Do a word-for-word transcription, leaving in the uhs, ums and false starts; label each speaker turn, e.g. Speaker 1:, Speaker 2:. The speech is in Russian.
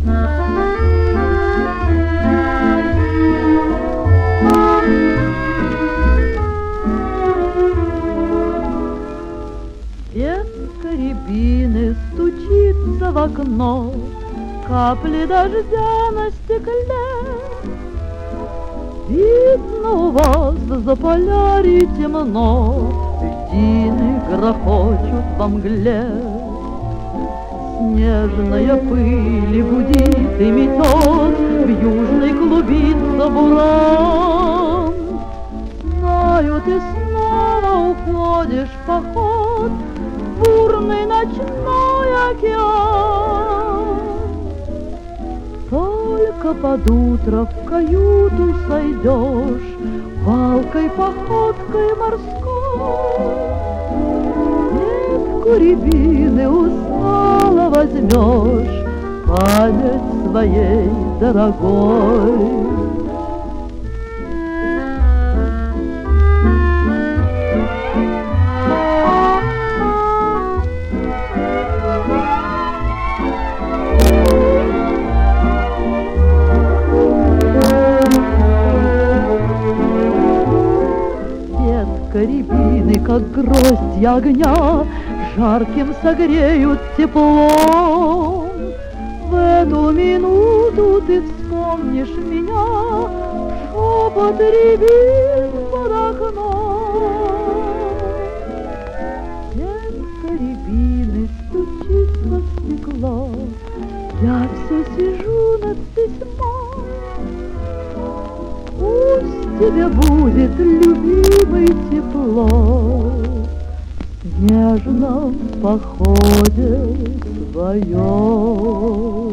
Speaker 1: Ветка рябины стучится в окно, капли дождя на стекле. Видно, у вас за полярье темно, льдины грохочут во мгле. Снежная пыль гудит и метет, в южной клубится буран. Знаю, ты снова уходишь в поход, бурный ночной океан. Только под утро в каюту сойдешь палкой походкой морской. Ветку рябины устало возьмешь память своей дорогой. Рябины, как гроздья огня, жарким согреют теплом. В эту минуту ты вспомнишь меня, шепот рябин под окном. Ветка рябины стучится в стекло, я все сижу над письмом. Пусть тебе будет, любимый, тепло в нежном походе своем.